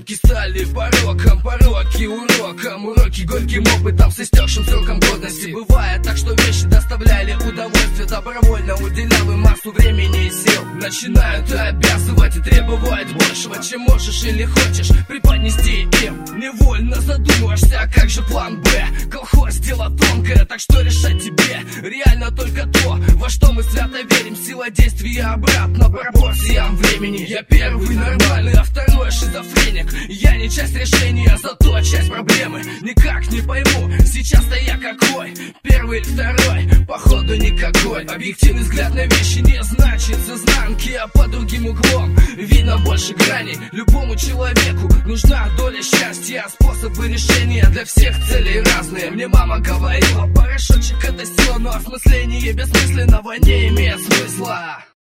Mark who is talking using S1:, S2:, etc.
S1: Ошибки стали пороком, пороки уроком, уроки горьким опытом с истекшим сроком годности. Бывает так, что вещи доставляли удовольствие, добровольно уделял им массу времени и сил. Начинают обязывать и требовать большего, чем можешь или хочешь преподнести им. Невольно задумываешься, а как же план Б? Колхоз дело тонкое, так что решать тебе. Реально только то, во что мы свято верим. Сила действия обратно пропорциям времени. Я первый нормальный, а второй шизофреник. Я не часть решения, зато часть проблемы. Никак не пойму, сейчас-то я какой, первый или второй, походу никакой. Объективный взгляд на вещи не значит с изнанки, а под другим углом видно больше граней. Любому человеку нужна доля счастья, способы решения для всех целей разные. Мне мама говорила, порошочек это сила, но осмысление бессмысленного не имеет смысла.